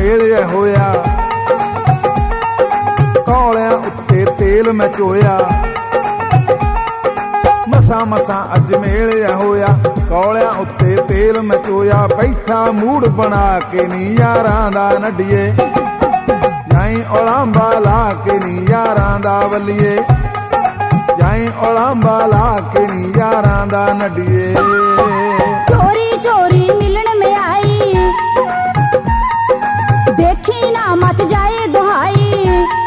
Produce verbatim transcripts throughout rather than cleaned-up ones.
मेलिया होया, कौलियां उत्ते तेल मैं चोया। मसा मसा अज मेलिया होया, कौलियां उत्ते तेल मैं चोया। बैठा मूड बना के नी यारां दा नड्डिए, जाई उलांबा ला के नी यारां दा वल्लिए, जाई उलांबा ला के नी यारां दा नड्डिए। चोरी चोरी मिलन में आई, देखी ना मच जाए दुहाई।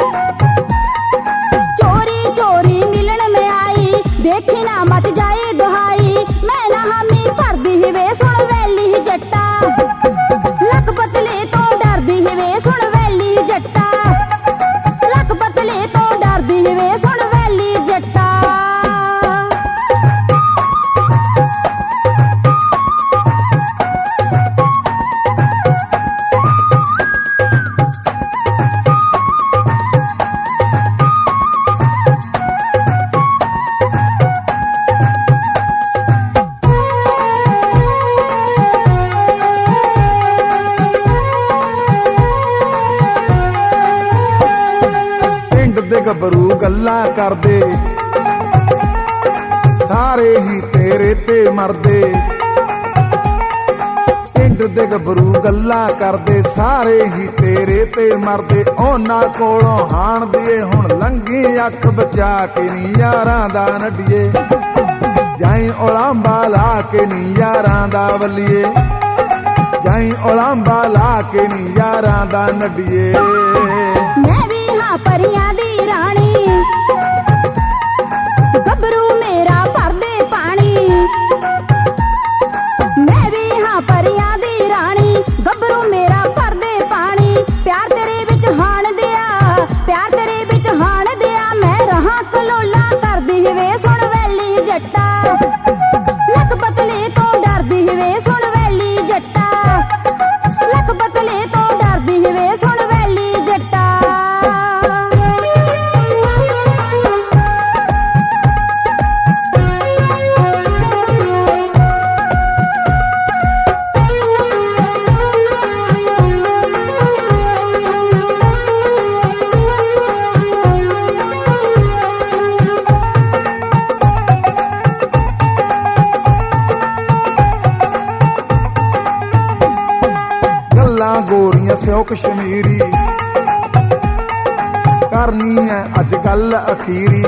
चोरी चोरी मिलन में आई, देखी ना मच जाए दुहाई। मैं ना हामी भरदी वे सुन वैली जट्टा, लक पतले तो डरदी वे सुन वैली जट्टा, लक पतले तो डरदी वे सुन वैली जट्टा। गभरू गल्लां करदे, सारे ही तेरे ते मरदे। पिंड दे गभरू गल्लां करदे, सारे ही तेरे ते मरदे। ओना कोलों हाण दिए हुण लंघी अख बचा के नी यारां दा नड्डिए, जाई उलांबा ला के नी यारां दा वल्लिए, जाई उलांबा ला के नी यारां दा नड्डिए। मैं भी हाँ परियां दी रानी, गभरू मेरा भरदे पानी। मैं भी हाँ परियां दी रानी, गभरू मेरा भरदे पानी। प्यार तेरे विच हाण दिया, प्यार तेरे विच हाण दिया। मैं रहा कलोला करदी वे सुन वैली जट्टा, लक पतले तो डरदी वे सुन वैली जट्टा, लक पतले तो डरदी वे सुन वैली जट्टा। गोरियां स्यो कश्मीरी, करनी है अज गल अखीरी।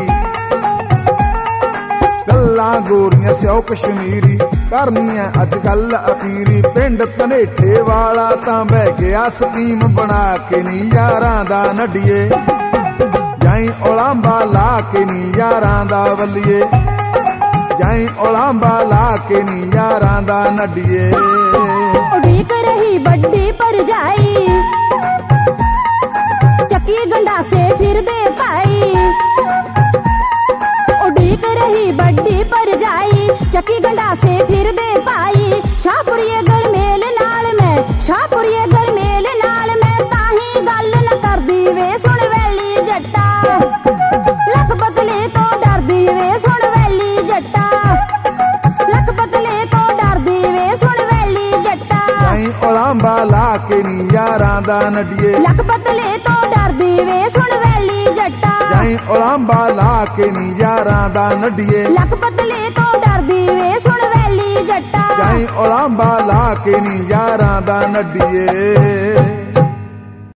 गल्लां गोरियां स्यो कश्मीरी, करनी है अज गल अखीरी। पिंड धनेठे वाला तां बह गया स्कीम बना के नी यारां दा नड्डिए, जाई उलांबा ला के नी यारां दा वल्लिए, जाई उलांबा ला के नी यारां दा नड्डिए। उड़ीक रही बड्डी परजाई, चक्की गंडा से फिर दे पाई। उड़ीक रही बड्डी परजाई, चक्की गंडा से फिर दे पाई। शाहपुरिये गरमेल नाल मैं, शाहपुरिये गरमेल नाल मैं, ताही गल न करदी वे सुन वैली जट्टा, लक पतले तो डरदी वे सुन वैली जट्टा, लक पतले तो डरदी वे सुन वैली जट्टा। जाई उलांबा ला के नी यारां दा नड्डिए, लक पतले तो डरदी वे सुन वैली जट्टा, जाई उलांबा ला के नी यारां दा नड्डिए, लक पतले तो डरदी वे सुन वैली जट्टा, जाई उलांबा ला के नी यारां दा नड्डिए।